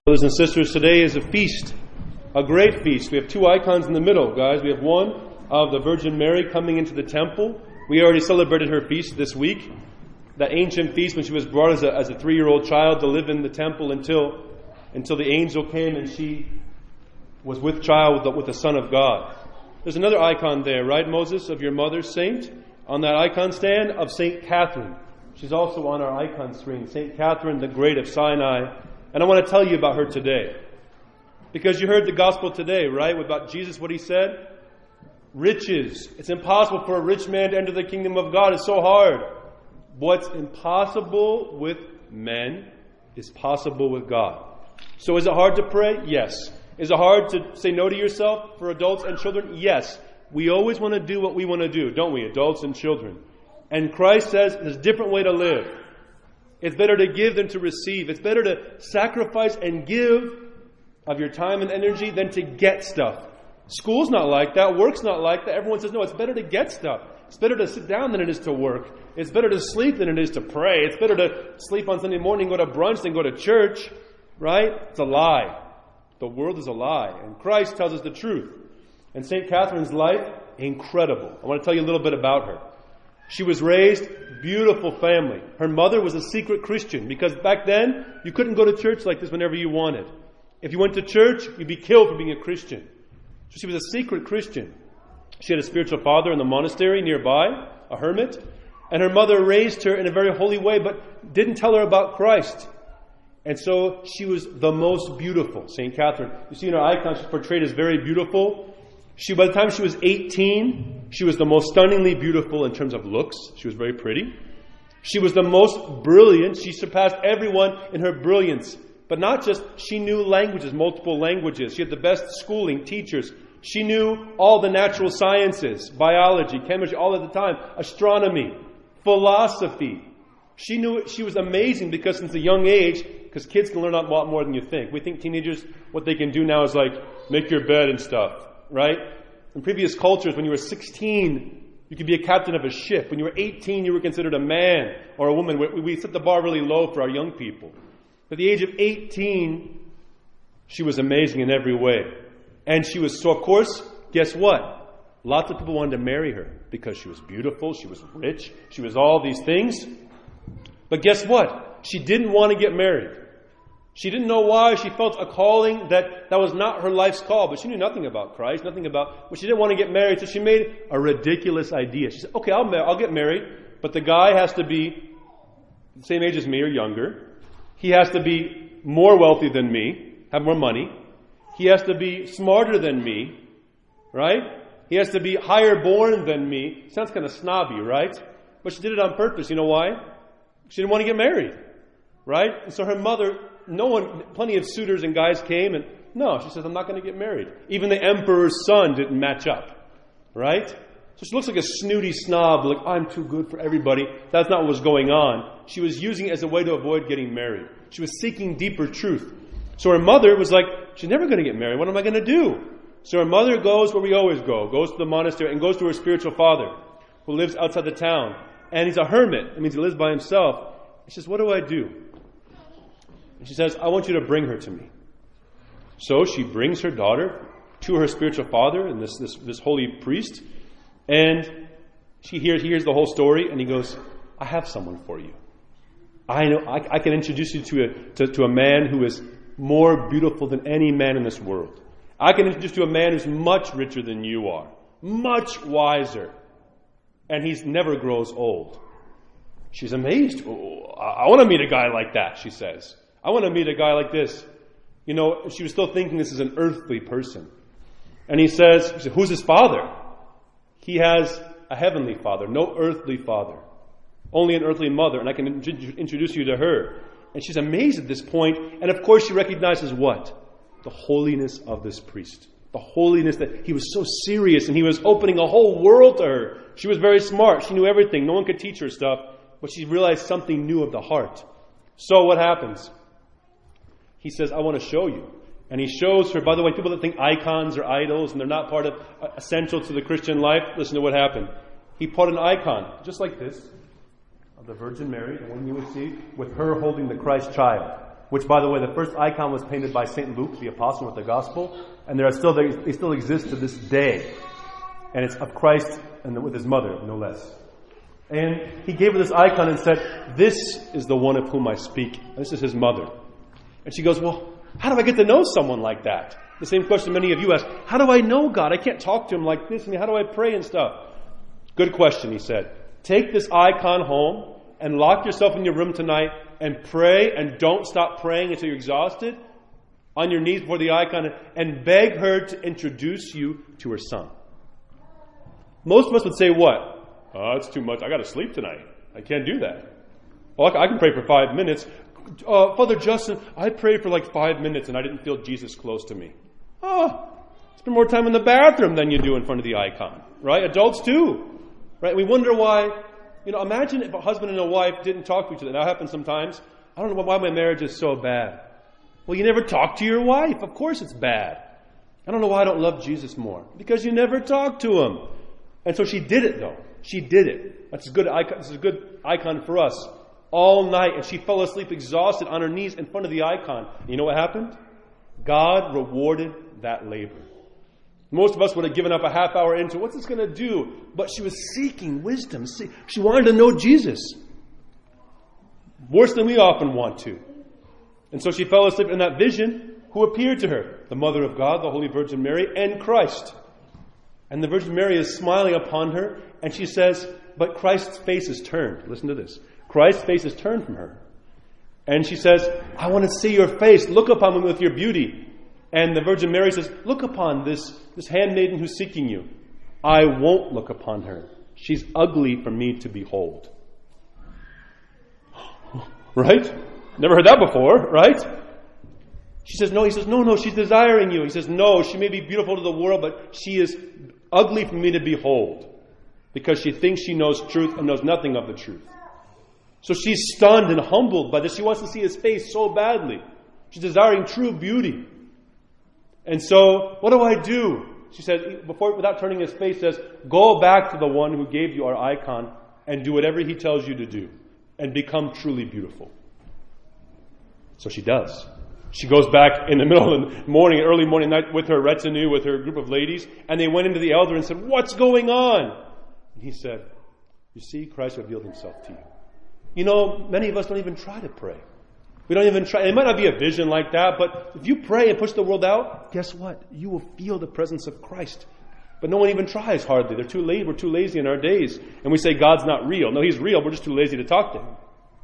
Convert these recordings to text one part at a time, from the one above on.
Brothers and sisters, today is a feast, a great feast. We have two icons in the middle, guys. We have one of the Virgin Mary coming into the temple. We already celebrated her feast this week, that ancient feast when she was brought as a 3-year-old child to live in the temple until the angel came and she was with child with the Son of God. There's another icon there, right, Moses, of your mother, saint, on that icon stand of St. Catherine. She's also on our icon screen, St. Catherine the Great of Sinai. And I want to tell you about her today. Because you heard the gospel today, right? About Jesus, what he said? Riches. It's impossible for a rich man to enter the kingdom of God. It's so hard. What's impossible with men is possible with God. So is it hard to pray? Yes. Is it hard to say no to yourself for adults and children? Yes. We always want to do what we want to do, don't we? Adults and children. And Christ says there's a different way to live. It's better to give than to receive. It's better to sacrifice and give of your time and energy than to get stuff. School's not like that. Work's not like that. Everyone says, no, it's better to get stuff. It's better to sit down than it is to work. It's better to sleep than it is to pray. It's better to sleep on Sunday morning, go to brunch than go to church. Right? It's a lie. The world is a lie. And Christ tells us the truth. And St. Catherine's life, incredible. I want to tell you a little bit about her. She was raised, beautiful family. Her mother was a secret Christian because back then, you couldn't go to church like this whenever you wanted. If you went to church, you'd be killed for being a Christian. So she was a secret Christian. She had a spiritual father in the monastery nearby, a hermit. And her mother raised her in a very holy way, but didn't tell her about Christ. And so she was the most beautiful, St. Catherine. You see in her icon, she's portrayed as very beautiful. By the time she was 18, she was the most stunningly beautiful in terms of looks. She was very pretty. She was the most brilliant. She surpassed everyone in her brilliance. But not just, she knew languages, multiple languages. She had the best schooling, teachers. She knew all the natural sciences, biology, chemistry, all at the time, astronomy, philosophy. She knew she was amazing because since a young age, because kids can learn a lot more than you think. We think teenagers, what they can do now is like, make your bed and stuff. Right? In previous cultures, when you were 16, you could be a captain of a ship. When you were 18, you were considered a man or a woman. We set the bar really low for our young people. At the age of 18, she was amazing in every way. And she was, so of course, guess what? Lots of people wanted to marry her because she was beautiful, she was rich, she was all these things. But guess what? She didn't want to get married. She didn't know why. She felt a calling that was not her life's call. But she knew nothing about Christ, but she didn't want to get married. So she made a ridiculous idea. She said, okay, I'll get married, but the guy has to be the same age as me or younger. He has to be more wealthy than me, have more money. He has to be smarter than me, right? He has to be higher born than me. Sounds kind of snobby, right? But she did it on purpose. You know why? She didn't want to get married, right? And so her mother... plenty of suitors and guys came and no, she says, I'm not going to get married. Even the emperor's son didn't match up. Right? So she looks like a snooty snob, like, I'm too good for everybody. That's not what was going on. She was using it as a way to avoid getting married. She was seeking deeper truth. So her mother was like, she's never going to get married. What am I going to do? So her mother goes where we always go, goes to the monastery and goes to her spiritual father who lives outside the town. And he's a hermit. That means he lives by himself. She says, what do I do? And she says, I want you to bring her to me. So she brings her daughter to her spiritual father and this holy priest. And he hears the whole story and he goes, I have someone for you. I know I can introduce you to a man who is more beautiful than any man in this world. I can introduce you to a man who's much richer than you are. Much wiser. And he never grows old. She's amazed. Oh, I want to meet a guy like that, she says. I want to meet a guy like this. You know, she was still thinking this is an earthly person. And he says, who's his father? He has a heavenly father, no earthly father. Only an earthly mother, and I can introduce you to her. And she's amazed at this point. And of course she recognizes what? The holiness of this priest. The holiness that he was so serious and he was opening a whole world to her. She was very smart. She knew everything. No one could teach her stuff. But she realized something new of the heart. So what happens? He says, I want to show you. And he shows her, by the way, people that think icons are idols and they're not part of, essential to the Christian life, listen to what happened. He put an icon, just like this, of the Virgin Mary, the one you would see, with her holding the Christ child. which, by the way, the first icon was painted by St. Luke, the apostle with the gospel, and they still exist to this day. And it's of Christ and with his mother, no less. And he gave her this icon and said, "This is the one of whom I speak." And this is his mother. And she goes, "Well, how do I get to know someone like that?" The same question many of you ask. How do I know God? I can't talk to him like this. How do I pray and stuff? Good question, he said. Take this icon home and lock yourself in your room tonight and pray, and don't stop praying until you're exhausted, on your knees before the icon, and beg her to introduce you to her son. Most of us would say what? "Oh, it's too much. I got to sleep tonight. I can't do that." Well, I can pray for 5 minutes. "Father Justin, I prayed for like 5 minutes and I didn't feel Jesus close to me." Oh, spend more time in the bathroom than you do in front of the icon, right? Adults too, right? We wonder why. Imagine if a husband and a wife didn't talk to each other. That happens sometimes. I don't know why my marriage is so bad. Well, you never talk to your wife. Of course it's bad. I don't know why I don't love Jesus more. Because you never talk to him. And so she did it, though. She did it. That's a good icon. This is a good icon for us. All night, and she fell asleep exhausted on her knees in front of the icon. You know what happened? God rewarded that labor. Most of us would have given up a half hour into, what's this going to do? But she was seeking wisdom. She wanted to know Jesus. Worse than we often want to. And so she fell asleep in that vision. Who appeared to her? The Mother of God, the Holy Virgin Mary, and Christ. And the Virgin Mary is smiling upon her, and she says, but Christ's face is turned. Listen to this. Christ's face is turned from her. And she says, I want to see your face. Look upon me with your beauty. And the Virgin Mary says, look upon this handmaiden who's seeking you. I won't look upon her. She's ugly for me to behold. Right? Never heard that before, right? She says, no. He says, no, she's desiring you. He says, no, she may be beautiful to the world, but she is ugly for me to behold. Because she thinks she knows truth and knows nothing of the truth. So she's stunned and humbled by this. She wants to see his face so badly. She's desiring true beauty. And so, what do I do? She said, without turning his face, says, go back to the one who gave you our icon and do whatever he tells you to do and become truly beautiful. So she does. She goes back in the middle of the morning, early morning night with her retinue, with her group of ladies, and they went into the elder and said, what's going on? And he said, you see, Christ revealed himself to you. You know, many of us don't even try to pray. We don't even try. It might not be a vision like that, but if you pray and push the world out, guess what? You will feel the presence of Christ. But no one even tries hardly. They're too late. We're too lazy in our days. And we say God's not real. No, he's real. We're just too lazy to talk to him.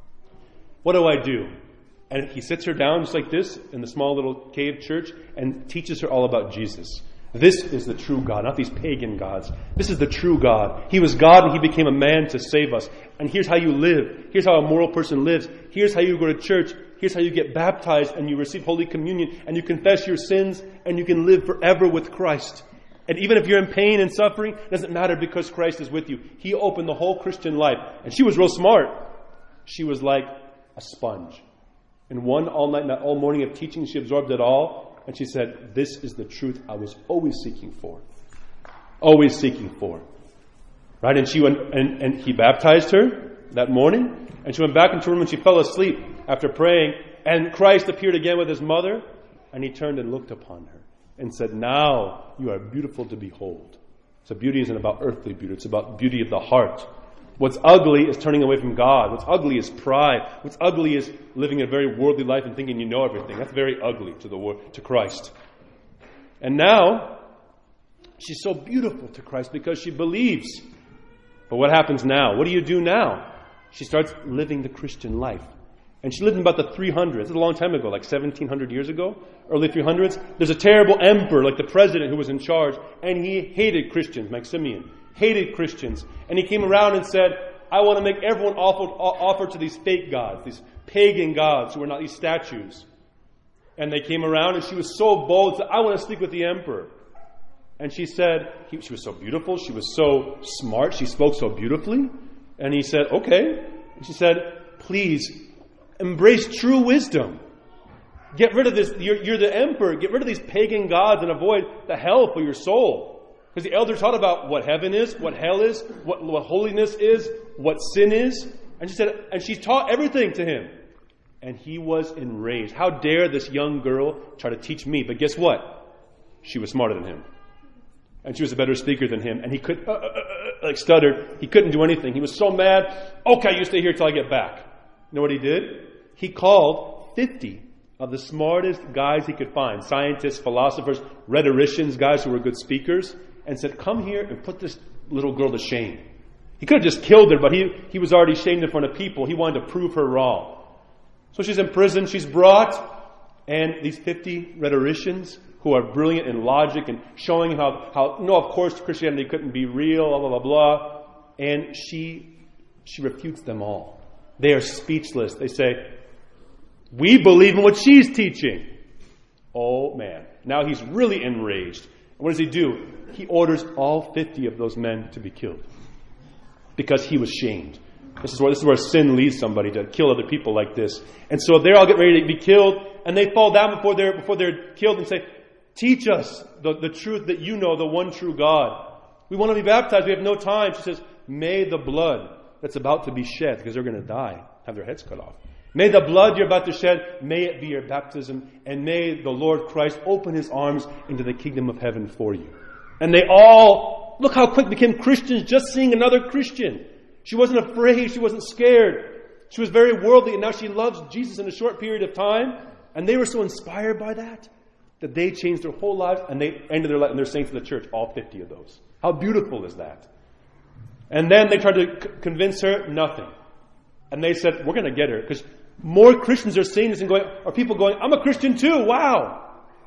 What do I do? And he sits her down just like this in the small little cave church and teaches her all about Jesus. This is the true God, not these pagan gods. This is the true God. He was God and he became a man to save us. And here's how you live. Here's how a moral person lives. Here's how you go to church. Here's how you get baptized and you receive Holy Communion and you confess your sins and you can live forever with Christ. And even if you're in pain and suffering, it doesn't matter because Christ is with you. He opened the whole Christian life. And she was real smart. She was like a sponge. In one all morning of teaching, she absorbed it all. And she said, this is the truth I was always seeking for. Always seeking for. Right? And she went, and he baptized her that morning. And she went back into her room and she fell asleep after praying. And Christ appeared again with his mother. And he turned and looked upon her and said, now you are beautiful to behold. So beauty isn't about earthly beauty. It's about beauty of the heart. What's ugly is turning away from God. What's ugly is pride. What's ugly is living a very worldly life and thinking you know everything. That's very ugly to Christ. And now, she's so beautiful to Christ because she believes. But what happens now? What do you do now? She starts living the Christian life. And she lived in about the 300s. This is a long time ago, like 1700 years ago, early 300s. There's a terrible emperor, like the president who was in charge, and he hated Christians, Maximian. Hated Christians. And he came around and said, I want to make everyone offer to these fake gods, these pagan gods who are not these statues. And they came around and she was so bold, said, I want to speak with the emperor. And she said, she was so beautiful, she was so smart, she spoke so beautifully. And he said, okay. And she said, please, embrace true wisdom. Get rid of this, you're the emperor, get rid of these pagan gods and avoid the hell for your soul. Because the elder taught about what heaven is, what hell is, what holiness is, what sin is. And she said, and she taught everything to him. And he was enraged. How dare this young girl try to teach me? But guess what? She was smarter than him. And she was a better speaker than him. And he could, stuttered. He couldn't do anything. He was so mad. Okay, you stay here till I get back. You know what he did? He called 50 of the smartest guys he could find. Scientists, philosophers, rhetoricians, guys who were good speakers. And said, come here and put this little girl to shame. He could have just killed her, but he was already shamed in front of people. He wanted to prove her wrong. So she's in prison. She's brought. And these 50 rhetoricians who are brilliant in logic and showing how no, of course Christianity couldn't be real, blah, blah, blah, blah. And she refutes them all. They are speechless. They say, we believe in what she's teaching. Oh man. Now he's really enraged. And what does he do? He orders all 50 of those men to be killed. Because he was shamed. This is where sin leads somebody to kill other people like this. And so they all get ready to be killed, and they fall down before they're killed and say, teach us the truth that you know, the one true God. We want to be baptized. We have no time. She says, may the blood that's about to be shed, because they're going to die, have their heads cut off. May the blood you're about to shed, may it be your baptism, and may the Lord Christ open his arms into the kingdom of heaven for you. And they all, look how quick they became Christians just seeing another Christian. She wasn't afraid. She wasn't scared. She was very worldly, and now she loves Jesus in a short period of time. And they were so inspired by that they changed their whole lives, and they ended their life, and they're saints of the church, all 50 of those. How beautiful is that? And then they tried to convince her, nothing. And they said, we're going to get her. Because more Christians are seeing this and are people going, I'm a Christian too, wow.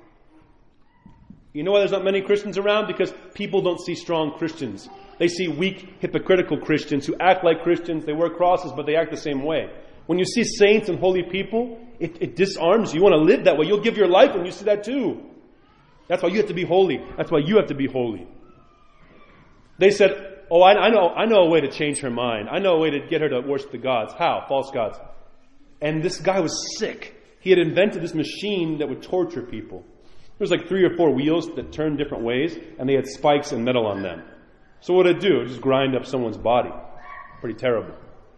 You know why there's not many Christians around? Because people don't see strong Christians. They see weak, hypocritical Christians who act like Christians. They wear crosses, but they act the same way. When you see saints and holy people, it disarms you. You want to live that way. You'll give your life when you see that too. That's why you have to be holy. That's why you have to be holy. They said, oh, I know a way to change her mind. I know a way to get her to worship the gods. How? False gods. And this guy was sick. He had invented this machine that would torture people. There was like 3 or 4 wheels that turned different ways, and they had spikes and metal on them. So what it'd do? It'd just grind up someone's body. Pretty terrible.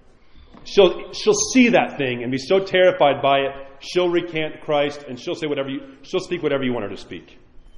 She'll see that thing and be so terrified by it, she'll recant Christ, and she'll speak whatever you want her to speak.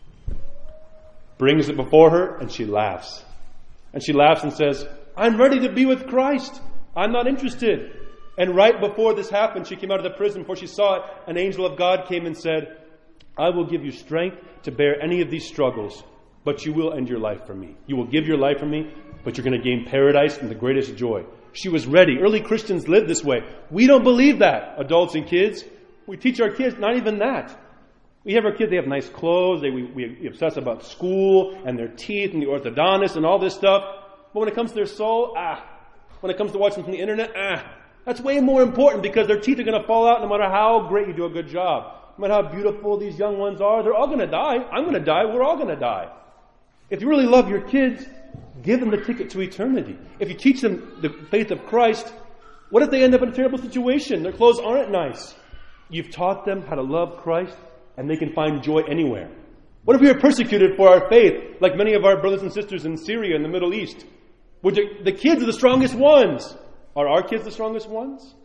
Brings it before her, and she laughs. And she laughs and says, I'm ready to be with Christ. I'm not interested. And right before this happened, she came out of the prison. Before she saw it, an angel of God came and said, I will give you strength to bear any of these struggles, but you will end your life for me. You will give your life for me, but you're going to gain paradise and the greatest joy. She was ready. Early Christians lived this way. We don't believe that, adults and kids. We teach our kids not even that. We have our kids, they have nice clothes, we obsess about school and their teeth and the orthodontist and all this stuff. But when it comes to their soul, when it comes to watching from the internet, that's way more important, because their teeth are going to fall out no matter how great you do a good job. No matter how beautiful these young ones are, they're all going to die. I'm going to die. We're all going to die. If you really love your kids, give them the ticket to eternity. If you teach them the faith of Christ, what if they end up in a terrible situation? Their clothes aren't nice. You've taught them how to love Christ, and they can find joy anywhere. What if we are persecuted for our faith, like many of our brothers and sisters in Syria and the Middle East? The kids are the strongest ones. Are our kids the strongest ones?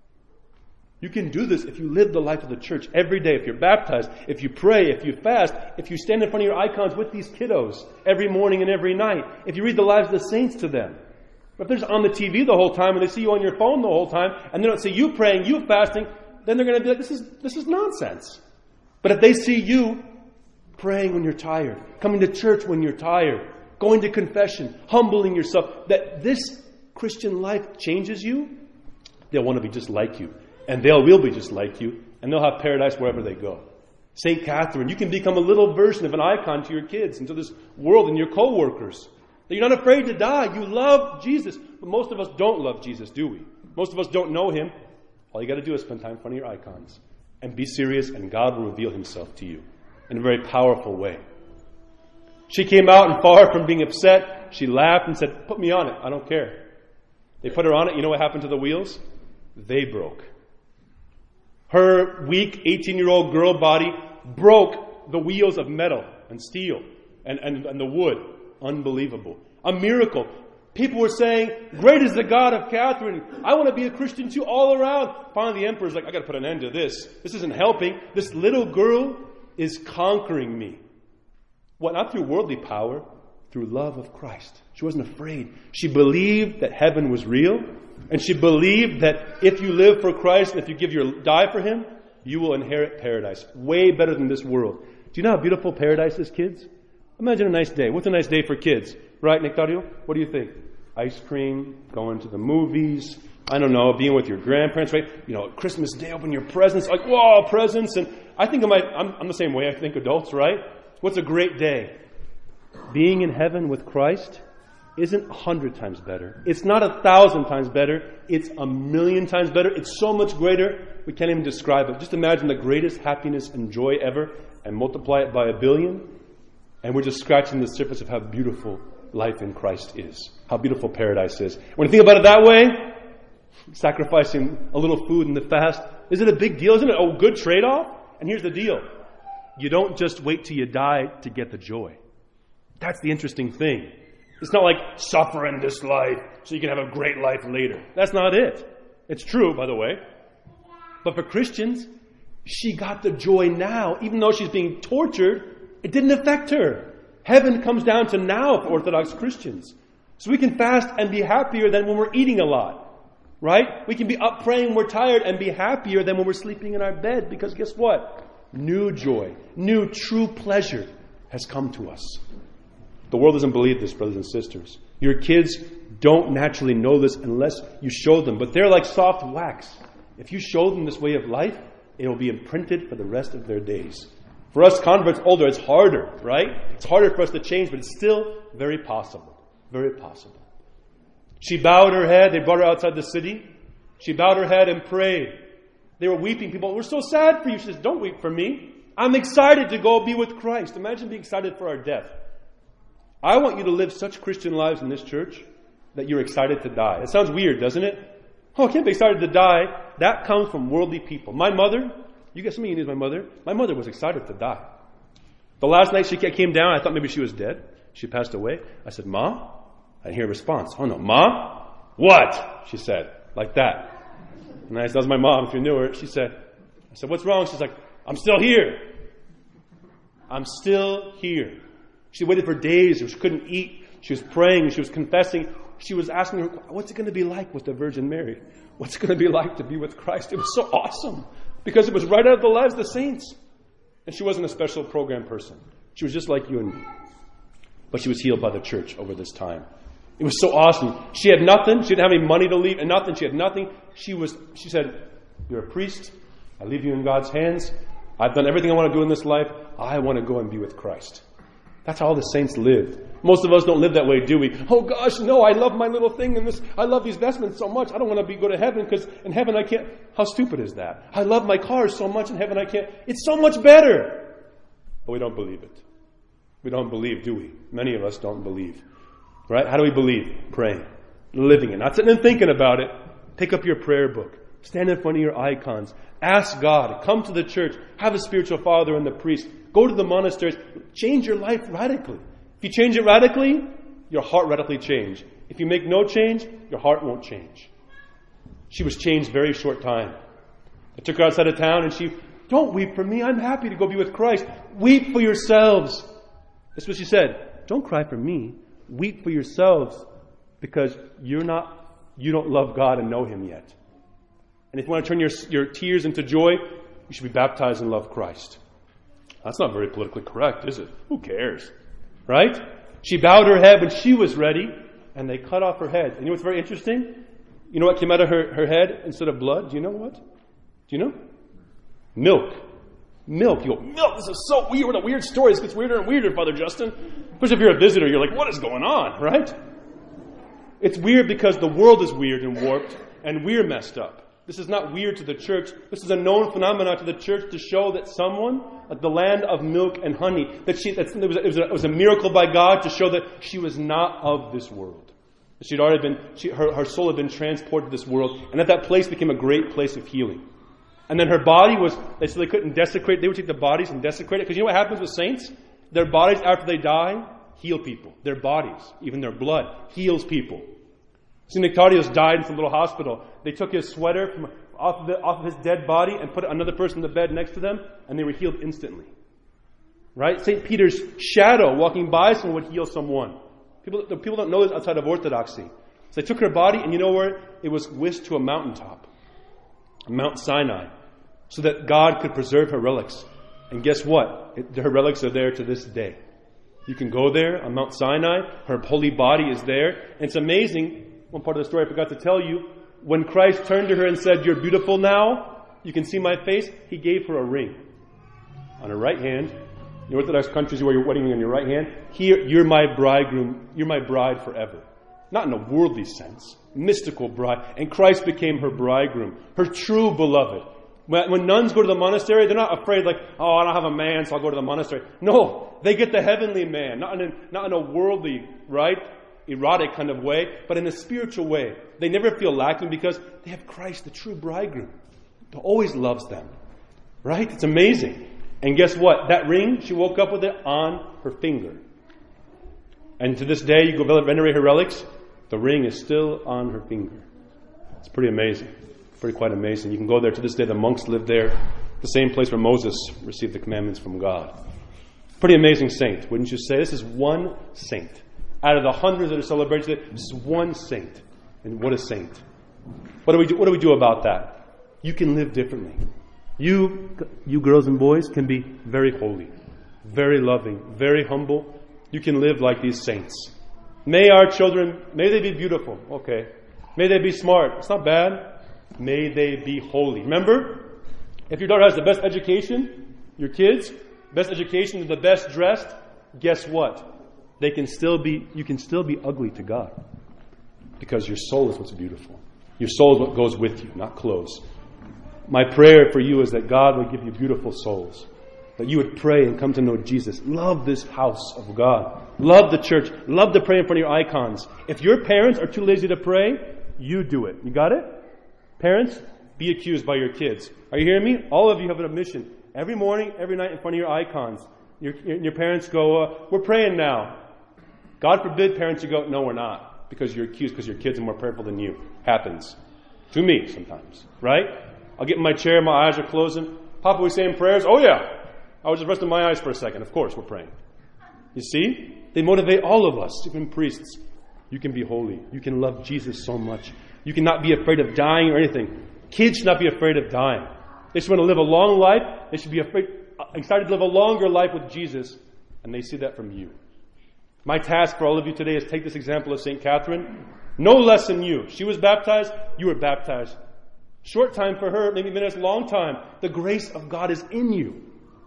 You can do this if you live the life of the church every day. If you're baptized, if you pray, if you fast, if you stand in front of your icons with these kiddos every morning and every night, if you read the lives of the saints to them. But if they're just on the TV the whole time and they see you on your phone the whole time and they don't see you praying, you fasting, then they're going to be like, this is nonsense. But if they see you praying when you're tired, coming to church when you're tired, going to confession, humbling yourself, that this Christian life changes you, they'll want to be just like you. And they will be just like you. And they'll have paradise wherever they go. St. Catherine, you can become a little version of an icon to your kids and to this world and your co-workers. That you're not afraid to die. You love Jesus. But most of us don't love Jesus, do we? Most of us don't know Him. All you got to do is spend time in front of your icons. And be serious, and God will reveal Himself to you in a very powerful way. She came out, and far from being upset, she laughed and said, put me on it. I don't care. They put her on it. You know what happened to the wheels? They broke. Her weak 18-year-old girl body broke the wheels of metal and steel and the wood. Unbelievable. A miracle. People were saying, great is the God of Catherine. I want to be a Christian too all around. Finally, the emperor's like, I got to put an end to this. This isn't helping. This little girl is conquering me. What? Not through worldly power, through love of Christ. She wasn't afraid. She believed that heaven was real. And she believed that if you live for Christ, and if you die for Him, you will inherit paradise. Way better than this world. Do you know how beautiful paradise is, kids? Imagine a nice day. What's a nice day for kids? Right, Nectario? What do you think? Ice cream, going to the movies, I don't know, being with your grandparents, right? You know, Christmas Day, open your presents, like, whoa, presents. And I think I'm the same way, I think adults, right? What's a great day? Being in heaven with Christ isn't 100 times better. It's not 1,000 times better. It's 1,000,000 times better. It's so much greater, we can't even describe it. Just imagine the greatest happiness and joy ever and multiply it by 1,000,000,000. And we're just scratching the surface of how beautiful life in Christ is. How beautiful paradise is. When you think about it that way, sacrificing a little food in the fast, is it a big deal? Isn't it a good trade-off? And here's the deal. You don't just wait till you die to get the joy. That's the interesting thing. It's not like suffer in this life so you can have a great life later. That's not it. It's true, by the way. But for Christians, she got the joy now. Even though she's being tortured, it didn't affect her. Heaven comes down to now for Orthodox Christians. So we can fast and be happier than when we're eating a lot. Right? We can be up praying when we're tired and be happier than when we're sleeping in our bed. Because guess what? New joy, new true pleasure has come to us. The world doesn't believe this, brothers and sisters. Your kids don't naturally know this unless you show them. But they're like soft wax. If you show them this way of life, it will be imprinted for the rest of their days. For us converts older, it's harder, right? It's harder for us to change, but it's still very possible. Very possible. She bowed her head. They brought her outside the city. She bowed her head and prayed. They were weeping. People were so sad for you. She says, don't weep for me. I'm excited to go be with Christ. Imagine being excited for our death. I want you to live such Christian lives in this church that you're excited to die. It sounds weird, doesn't it? Oh, I can't be excited to die. That comes from worldly people. My mother, you guess me, my mother. My mother was excited to die. The last night she came down, I thought maybe she was dead. She passed away. I said, Ma? I didn't hear a response. Oh no, Ma? What? She said, like that. And that was my mom, if you knew her. I said, what's wrong? She's like, I'm still here. I'm still here. She waited for days. She couldn't eat. She was praying. She was confessing. She was asking her, what's it going to be like with the Virgin Mary? What's it going to be like to be with Christ? It was so awesome because it was right out of the lives of the saints. And she wasn't a special program person. She was just like you and me. But she was healed by the church over this time. It was so awesome. She had nothing. She didn't have any money to leave and nothing. She had nothing. She said, you're a priest. I leave you in God's hands. I've done everything I want to do in this life. I want to go and be with Christ. That's how all the saints lived. Most of us don't live that way, do we? Oh gosh, no, I love my little thing in this. I love these vestments so much. I don't want to go to heaven because in heaven I can't. How stupid is that? I love my car so much in heaven I can't. It's so much better. But we don't believe it. We don't believe, do we? Many of us don't believe. Right? How do we believe? Praying. Living it. Not sitting and thinking about it. Pick up your prayer book. Stand in front of your icons. Ask God. Come to the church. Have a spiritual father and the priest. Go to the monasteries. Change your life radically. If you change it radically, your heart radically change. If you make no change, your heart won't change. She was changed very short time. I took her outside of town and don't weep for me. I'm happy to go be with Christ. Weep for yourselves. That's what she said. Don't cry for me. Weep for yourselves because you don't love God and know Him yet. And if you want to turn your tears into joy, you should be baptized and love Christ. That's not very politically correct, is it? Who cares? Right? She bowed her head when she was ready, and they cut off her head. And you know what's very interesting? You know what came out of her head instead of blood? Do you know what? Do you know? Milk. Milk. You go, milk? This is so weird. What a weird story. This gets weirder and weirder, Father Justin. Especially if you're a visitor, you're like, what is going on? Right? It's weird because the world is weird and warped, and we're messed up. This is not weird to the church. This is a known phenomenon to the church to show that someone at the land of milk and honey, it was a miracle by God to show that she was not of this world. She'd already been, her soul had been transported to this world, and at that place became a great place of healing. And then her body was, they couldn't desecrate. They would take the bodies and desecrate it. Because you know what happens with saints? Their bodies, after they die, heal people. Their bodies, even their blood, heals people. St. Nectarios died in some little hospital. They took his sweater from off of his dead body and put another person in the bed next to them, and they were healed instantly. Right? St. Peter's shadow walking by someone would heal someone. People don't know this outside of Orthodoxy. So they took her body, and you know where? It was whisked to a mountaintop, Mount Sinai, so that God could preserve her relics. And guess what? Her relics are there to this day. You can go there on Mount Sinai. Her holy body is there. And it's amazing. One part of the story I forgot to tell you. When Christ turned to her and said, "You're beautiful now. You can see my face," He gave her a ring on her right hand. In the Orthodox countries, you wear your wedding ring on your right hand. Here, you're my bridegroom. You're my bride forever. Not in a worldly sense. Mystical bride. And Christ became her bridegroom. Her true beloved. When nuns go to the monastery, they're not afraid like, "Oh, I don't have a man, so I'll go to the monastery." No, they get the heavenly man. Not in a worldly, right, erotic kind of way, but in a spiritual way. They never feel lacking because they have Christ, the true bridegroom, who always loves them. Right? It's amazing. And guess what? That ring, she woke up with it on her finger. And to this day, you go venerate her relics, the ring is still on her finger. It's pretty amazing. Pretty quite amazing. You can go there to this day. The monks live there, the same place where Moses received the commandments from God. Pretty amazing saint, wouldn't you say? This is one saint. Out of the hundreds that are celebrated today, this is one saint. And what a saint. What do we do about that? You can live differently. You girls and boys can be very holy, very loving, very humble. You can live like these saints. May our children, may they be beautiful. Okay. May they be smart. It's not bad. May they be holy. Remember, if your daughter has the best education, your kids, best education is the best dressed, guess what? You can still be ugly to God. Because your soul is what's beautiful. Your soul is what goes with you, not clothes. My prayer for you is that God would give you beautiful souls. That you would pray and come to know Jesus. Love this house of God. Love the church. Love to pray in front of your icons. If your parents are too lazy to pray, you do it. You got it? Parents, be accused by your kids. Are you hearing me? All of you have an mission. Every morning, every night in front of your icons. Your parents go, "We're praying now." God forbid parents you go, "No, we're not." Because you're accused because your kids are more prayerful than you. Happens. To me sometimes. Right? I'll get in my chair, my eyes are closing. "Papa, we saying prayers?" "Oh yeah." I was just resting my eyes for a second. Of course we're praying. You see? They motivate all of us, even priests. You can be holy. You can love Jesus so much. You cannot be afraid of dying or anything. Kids should not be afraid of dying. They should want to live a long life. They should be excited to live a longer life with Jesus. And they see that from you. My task for all of you today is take this example of St. Catherine. No less than you. She was baptized. You were baptized. Short time for her, maybe minutes, long time. The grace of God is in you.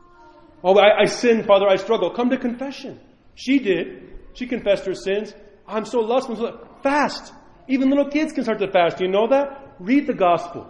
"Oh, I sinned, Father, I struggle." Come to confession. She did. She confessed her sins. "I'm so lustful." Fast. Even little kids can start to fast. Do you know that? Read the gospel.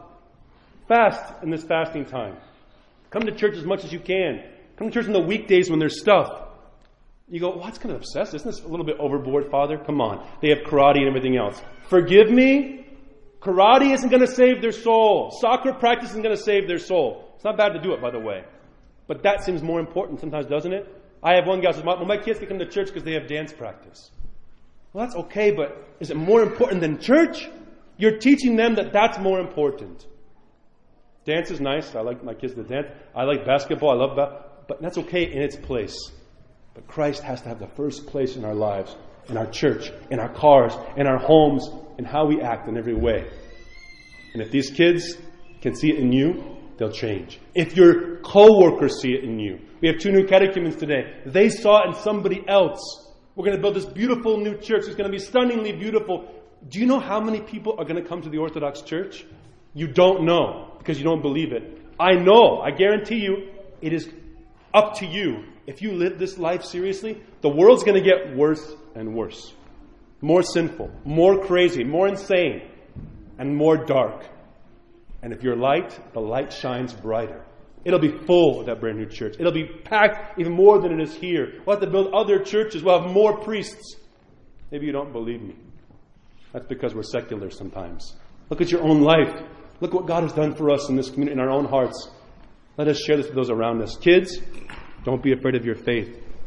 Fast in this fasting time. Come to church as much as you can. Come to church on the weekdays when there's stuff. You go, "Well, that's kind of obsessed. Isn't this a little bit overboard, Father?" Come on. They have karate and everything else. Forgive me. Karate isn't going to save their soul. Soccer practice isn't going to save their soul. It's not bad to do it, by the way. But that seems more important sometimes, doesn't it? I have one guy who says, my kids can come to church because they have dance practice. Well, that's okay, but is it more important than church? You're teaching them that that's more important. Dance is nice. I like my kids to dance. I like basketball. I love but that's okay in its place. But Christ has to have the first place in our lives, in our church, in our cars, in our homes, in how we act in every way. And if these kids can see it in you, they'll change. If your co-workers see it in you. We have 2 new catechumens today. They saw it in somebody else. We're going to build this beautiful new church. It's going to be stunningly beautiful. Do you know how many people are going to come to the Orthodox Church? You don't know because you don't believe it. I know. I guarantee you it is up to you. If you live this life seriously, the world's going to get worse and worse. More sinful, more crazy, more insane, and more dark. And if you're light, the light shines brighter. It'll be full of that brand new church. It'll be packed even more than it is here. We'll have to build other churches. We'll have more priests. Maybe you don't believe me. That's because we're secular sometimes. Look at your own life. Look what God has done for us in this community, in our own hearts. Let us share this with those around us. Kids, don't be afraid of your faith.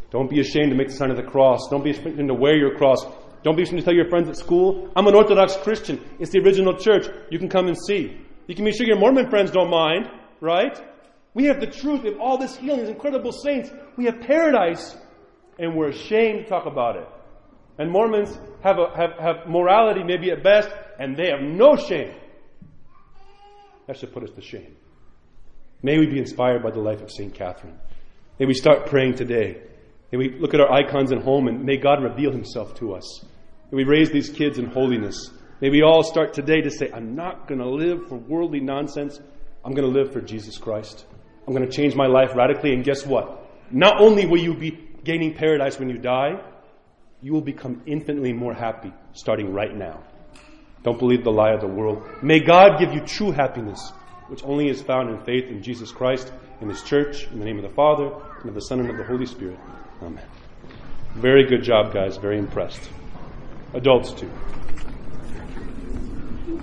Don't be ashamed to make the sign of the cross. Don't be ashamed to wear your cross. Don't be ashamed to tell your friends at school, I'm an Orthodox Christian. It's the original church. You can come and see. You can be sure your Mormon friends don't mind, right? We have the truth. We have all this healing, these incredible saints. We have paradise, and we're ashamed to talk about it. And Mormons have morality maybe at best, and they have no shame. That should put us to shame. May we be inspired by the life of St. Catherine. May we start praying today. May we look at our icons at home, and may God reveal Himself to us. May we raise these kids in holiness. May we all start today to say, I'm not going to live for worldly nonsense. I'm going to live for Jesus Christ. I'm going to change my life radically, and guess what? Not only will you be gaining paradise when you die, you will become infinitely more happy starting right now. Don't believe the lie of the world. May God give you true happiness, which only is found in faith in Jesus Christ, in His church, in the name of the Father, and of the Son, and of the Holy Spirit. Amen. Very good job, guys. Very impressed. Adults, too.